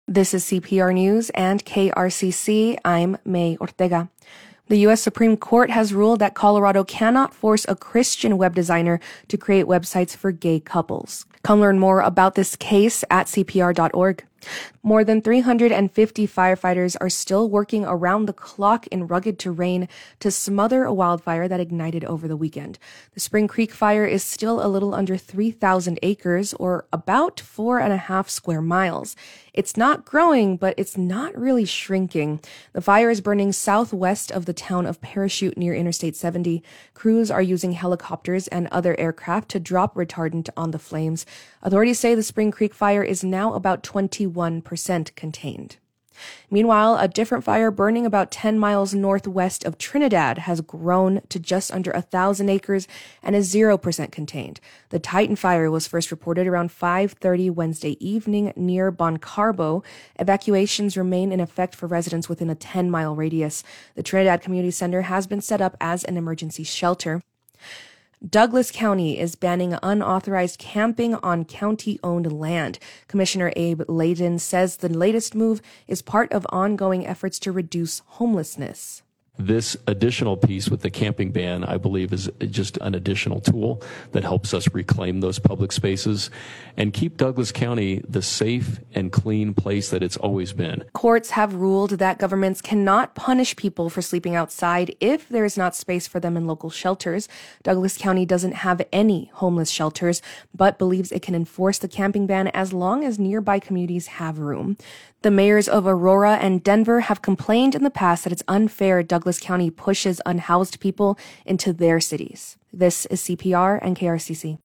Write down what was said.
This is CPR News and KRCC. I'm May Ortega. The U.S. Supreme Court has ruled that Colorado cannot force a Christian web designer to create websites for gay couples. Come learn more about this case at CPR.org. More than 350 firefighters are still working around the clock in rugged terrain to smother a wildfire that ignited over the weekend. The Spring Creek fire is still a little under 3,000 acres, or about 4.5 square miles. It's not growing, but it's not really shrinking. The fire is burning southwest of the town of Parachute near Interstate 70. Crews are using helicopters and other aircraft to drop retardant on the flames. Authorities say the Spring Creek fire is now about 21% contained. Meanwhile, a different fire burning about 10 miles northwest of Trinidad has grown to just under 1,000 acres and is 0% contained. The Titan fire was first reported around 5:30 Wednesday evening near Bon Carbo. Evacuations remain in effect for residents within a 10-mile radius. The Trinidad Community Center has been set up as an emergency shelter. Douglas County is banning unauthorized camping on county-owned land. Commissioner Abe Layden says the latest move is part of ongoing efforts to reduce homelessness. This additional piece with the camping ban, I believe, is just an additional tool that helps us reclaim those public spaces and keep Douglas County the safe and clean place that it's always been. Courts have ruled that governments cannot punish people for sleeping outside if there is not space for them in local shelters. Douglas County doesn't have any homeless shelters, but believes it can enforce the camping ban as long as nearby communities have room. The mayors of Aurora and Denver have complained in the past that it's unfair Douglas County pushes unhoused people into their cities. This is CPR and KRCC.